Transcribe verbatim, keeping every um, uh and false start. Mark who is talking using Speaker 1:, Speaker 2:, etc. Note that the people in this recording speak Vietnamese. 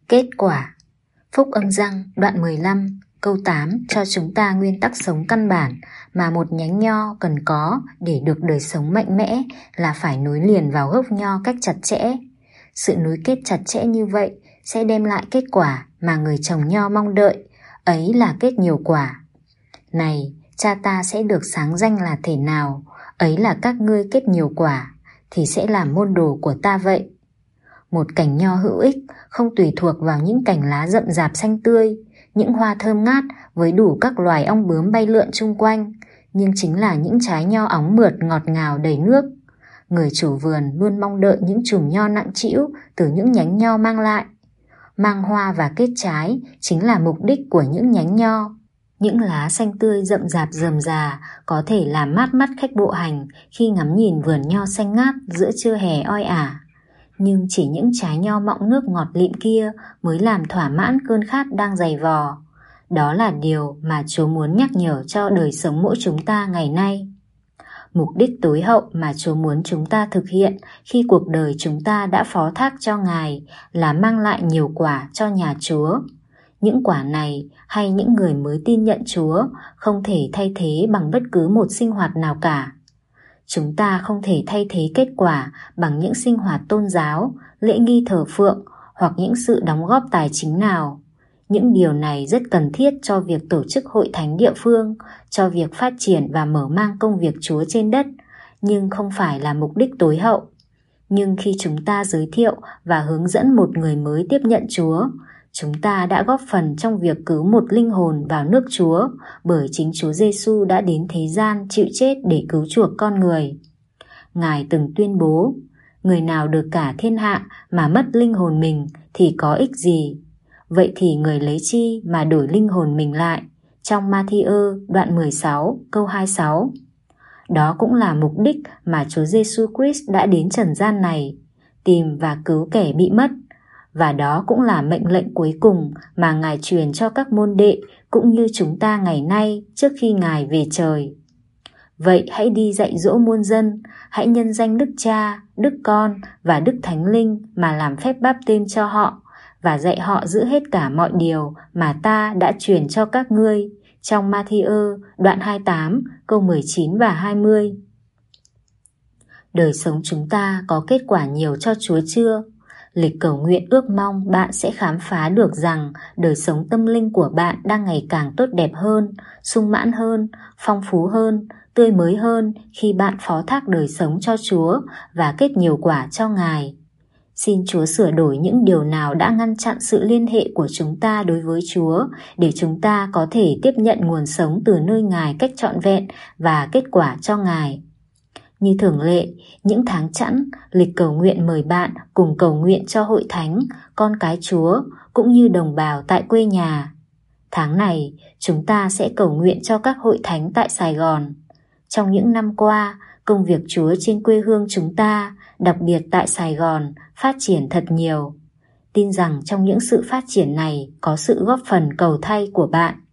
Speaker 1: Kết quả. Phúc Âm Răng đoạn mười lăm câu tám cho chúng ta nguyên tắc sống căn bản mà một nhánh nho cần có để được đời sống mạnh mẽ là phải nối liền vào gốc nho cách chặt chẽ. Sự nối kết chặt chẽ như vậy sẽ đem lại kết quả mà người trồng nho mong đợi, ấy là kết nhiều quả. Này, cha ta sẽ được sáng danh là thể nào, ấy là các ngươi kết nhiều quả, thì sẽ làm môn đồ của ta vậy. Một cành nho hữu ích không tùy thuộc vào những cành lá rậm rạp xanh tươi, những hoa thơm ngát với đủ các loài ong bướm bay lượn chung quanh, nhưng chính là những trái nho óng mượt ngọt ngào đầy nước. Người chủ vườn luôn mong đợi những chùm nho nặng trĩu từ những nhánh nho mang lại. Mang hoa và kết trái chính là mục đích của những nhánh nho. Những lá xanh tươi rậm rạp rườm rà có thể làm mát mắt khách bộ hành khi ngắm nhìn vườn nho xanh ngát giữa trưa hè oi ả. Nhưng chỉ những trái nho mọng nước ngọt lịm kia mới làm thỏa mãn cơn khát đang dày vò. Đó là điều mà Chúa muốn nhắc nhở cho đời sống mỗi chúng ta ngày nay. Mục đích tối hậu mà Chúa muốn chúng ta thực hiện khi cuộc đời chúng ta đã phó thác cho Ngài là mang lại nhiều quả cho nhà Chúa. Những quả này hay những người mới tin nhận Chúa không thể thay thế bằng bất cứ một sinh hoạt nào cả. Chúng ta không thể thay thế kết quả bằng những sinh hoạt tôn giáo, lễ nghi thờ phượng hoặc những sự đóng góp tài chính nào. Những điều này rất cần thiết cho việc tổ chức hội thánh địa phương, cho việc phát triển và mở mang công việc Chúa trên đất, nhưng không phải là mục đích tối hậu. Nhưng khi chúng ta giới thiệu và hướng dẫn một người mới tiếp nhận Chúa, chúng ta đã góp phần trong việc cứu một linh hồn vào nước Chúa, bởi chính Chúa Giêsu đã đến thế gian chịu chết để cứu chuộc con người. Ngài từng tuyên bố, người nào được cả thiên hạ mà mất linh hồn mình thì có ích gì? Vậy thì người lấy chi mà đổi linh hồn mình lại? Trong Ma-thi-ơ đoạn mười sáu câu hai mươi sáu. Đó cũng là mục đích mà Chúa Giêsu Christ đã đến trần gian này, tìm và cứu kẻ bị mất. Và đó cũng là mệnh lệnh cuối cùng mà Ngài truyền cho các môn đệ cũng như chúng ta ngày nay trước khi Ngài về trời. Vậy hãy đi dạy dỗ muôn dân, hãy nhân danh Đức Cha, Đức Con và Đức Thánh Linh mà làm phép báp têm cho họ, và dạy họ giữ hết cả mọi điều mà ta đã truyền cho các ngươi. Trong Ma-thi-ơ đoạn hai mươi tám câu mười chín và hai mươi. Đời sống chúng ta có kết quả nhiều cho Chúa chưa? Lịch cầu nguyện ước mong bạn sẽ khám phá được rằng đời sống tâm linh của bạn đang ngày càng tốt đẹp hơn, sung mãn hơn, phong phú hơn, tươi mới hơn khi bạn phó thác đời sống cho Chúa và kết nhiều quả cho Ngài. Xin Chúa sửa đổi những điều nào đã ngăn chặn sự liên hệ của chúng ta đối với Chúa để chúng ta có thể tiếp nhận nguồn sống từ nơi Ngài cách trọn vẹn và kết quả cho Ngài. Như thường lệ, những tháng chẵn, lịch cầu nguyện mời bạn cùng cầu nguyện cho hội thánh, con cái Chúa, cũng như đồng bào tại quê nhà. Tháng này, chúng ta sẽ cầu nguyện cho các hội thánh tại Sài Gòn. Trong những năm qua, công việc Chúa trên quê hương chúng ta, đặc biệt tại Sài Gòn, phát triển thật nhiều. Tin rằng trong những sự phát triển này có sự góp phần cầu thay của bạn.